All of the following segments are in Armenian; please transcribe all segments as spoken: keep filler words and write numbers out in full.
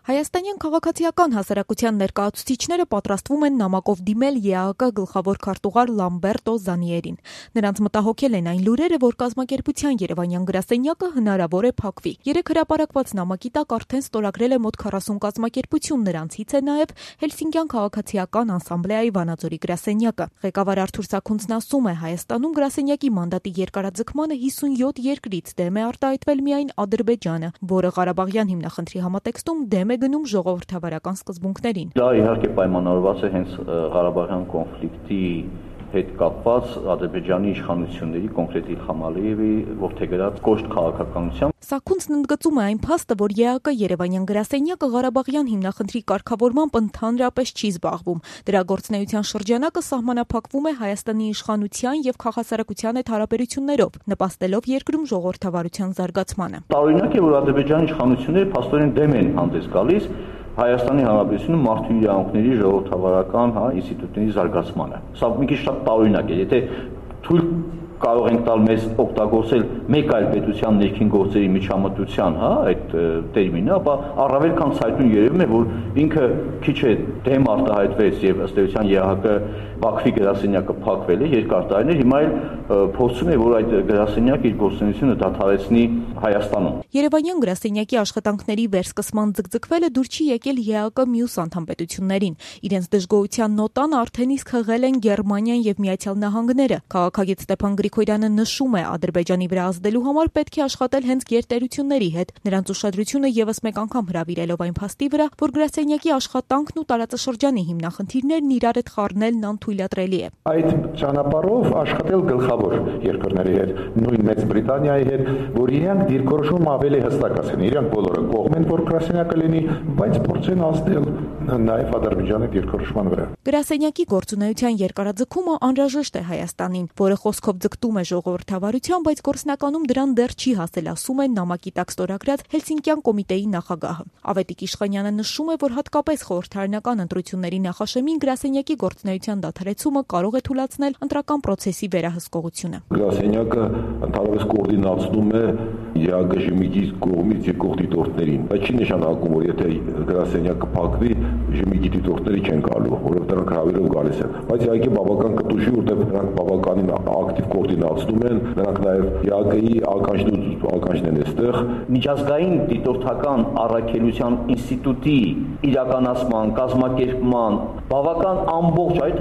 Հայաստանյան քաղաքացիական հասարակության ներկայացուցիչները պատրաստվում են նամակով դիմել ԵԱՀԿ գլխավոր քարտուղար Լամբերտո Զանիերին։ Նրանց մտահոգել են այն լուրերը, որ կազմակերպության երևանյան գրասենյակը հնարավոր է փակվի։ Երեք հրապարակված նամակի տակ արդեն ստորագրել է մոտ քառասուն կազմակերպություն, նրանցից է նաև Հելսինկյան քաղաքացիական անսամբլեայի Վանաձորի գրասենյակը։ Ղեկավար Արթուր Սաքունցն ասում է, Հայաստանում գրասենյակի մանդատի երկարաձգմանը հիսունյոթ երկրից դեմ է արտահայտվել միայն Ադրբեջանը, որը Ղարաբաղյան հիմնախնդրի համատեքստում դեմ է գնում ժողովրդավարական սկզբունքներին։ Դա իհարկե պայմանավորված է հենց Ղարաբաղյան կոնֆլիկտի հետ կապված Ադրբեջանի իշխանությունների, կոնկրետ Իլհամ Ալիևի որդեգրած կոշտ քաղաքականությամբ։ Սաքունցն ընդգծում է այն փաստը, որ ԵԱՀԿ երևանյան գրասենյակը Ղարաբաղյան հիմնախնդրի կարգավորմամբ ընդհանրապես չի զբաղվում։ Դրա գործունեության շրջանակը սահմանափակվում է Հայաստանի իշխանության եւ քաղաքասարակության հետ հարաբերություններով, նպաստելով երկրում ժողովրդավարության զարգացմանը։ Տարօրինակ է, որ Ադրբեջանի իշխանությունները փաստորեն դեմ են հանդես գալիս Հայաստանի Հանրապետությունում մարդու իրավունքների ժողովրդավարական հա, ինստիտուտների զարգացմանը։ Սա մի քիչ շատ տարօրինակ է, եթե թույլ կարող ենք տալ մեզ օգտագործել մեկ այլ պետության ներքին գործերի միջամտության, հա, այդ տերմինը, ապա առավել քան ցայտուն երևում է, որ ինքը քիչ է դեմ արտահայտվեց եւ ըստ էության ԵԱՀԿ Բաքվի գրասենյակը փակվել է երկար տարիներ, հիմա էլ փորձում է, որ այդ գրասենյակը իր գործունեությունը դադարեցնի Հայաստանում։ Երևանյան գրասենյակի աշխատանքների վերսկսման ձգձգվելը դուր չի եկել ԵԱՀԿ մյուս անդամպետություններին։ Իրենց դժգոհության նոտան արդեն իսկ հղել են Գերմանիան եւ Միացյալ Նահանգները։ Քաղաքագետ Ստեփան Գրիգորյանը նշում է, Ադրբեջանի վրա ազդելու համար պետք է աշխատել հենց գերտերությունների հետ, նրանց ուշադրությունը եւս մեկ անգամ հրավիրելով այն փաստի վրա, որ գրասենյակի աշխատանքն ու տարածաշրջանի հիմնախնդիրներն իրար հետ խառնելն անթույլատրելի է։ Այդ ճանապարհով աշխատել գլխավոր երկրների հետ, նույն Մեծ Բրիտանիայի հետ, որ իրենք դիրքորոշում ավելի հստակ ասեն, իրենք բոլորը կողմ են, որ գրասենյակը լինի, բայց փորձեն ազդել նաև Ադրբեջանի դիրքորոշման վրա։ Գրասենյակի գործունեության երկարաձգումը անհրաժեշտ է Հայաստանին, որը խոսքով ձգտում է ժողովրդավարության, բայց գործնականում դրան դեռ չի հասել, ասում է նամակի տակ ստորագրած Հելսինկյան կոմիտեի նախագահը։ Ավետիք Իշխանյանը նշում է, որ հատկապես խորհրդարանական ընտրությունների նախաշեմին գրասենյակի գործունեության դադարեցումը կարող է թույլատրել ընտրական process-ի վերահսկողությունը։ Գրասենյակը ընդհանրապես կոորդինացնում է ԵԱՀԿ ժմիգի կողմից եկող դիտորդներին, բայց չի նշանակում, որ եթե գրասենյակը փակվի, ժմիգի դիտորդները չեն գալու, որովհետև նրանք հրավերով գալիս են։ Բայց իհարկե բավական կտուշի, որտեղ նրանք բավականին ակտիվ կոորդինացնում են, նրանք նաև ԵԱՀԿ-ի ականջն ու ականջն են այստեղ։ Միջազգային դիտորդական առաքելության ինստիտուտի իրականացման, կազմակերպման բավական ամբողջ այդ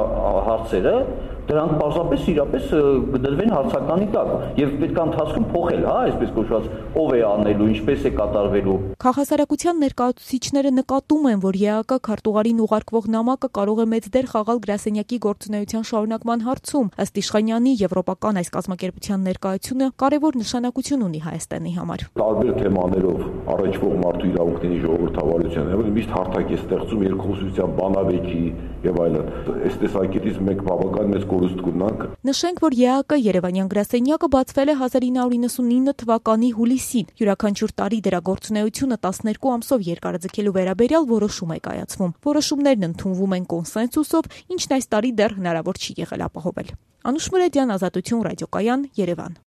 հարցերը դրանք պարզապես իրապես գտնվեն հարցականի տակ եւ պետք է ընթացքում փոխել, հա, այսպես կոչված, ով է անելու, ինչպես է կատարվելու։ Քաղաքասարակության ներկայացուցիչները նկատում են, որ ԵԱՀԿ քարտուղարին ուղարկվող նամակը կարող է մեծ դեր խաղալ գրասենյակի գործունեության շարունակման հարցում։ Ըստ Իշխանյանի, եվրոպական այս կազմակերպության ներկայությունը կարևոր նշանակություն ունի Հայաստանի համար։ Տարբեր թեմաներով առնչվող մարդու իրավունքների ժողովրդավարության, եւ միշտ հարթակ է ստեղծում երկխոսության բանավեճի եւ այլն։ Այս տեսակետից մենք բավական մեծ Նշենք, որ ԵԱՀԿ երևանյան գրասենյակը բացվել է հազար ինը հարյուր իննսունինը թվականի հուլիսին։ Յուրաքանչյուր տարի դրա գործունեությունը տասներկու ամսով երկարաձգելու վերաբերյալ որոշում է կայացվում։ Որոշումներն ընդունվում են կոնսենսուսով, ինչն այս տարի դեռ հնարավոր չի եղել ապահովել։ Անուշ Մուրադյան, Ազատություն, ռադիոկայան, Երևան։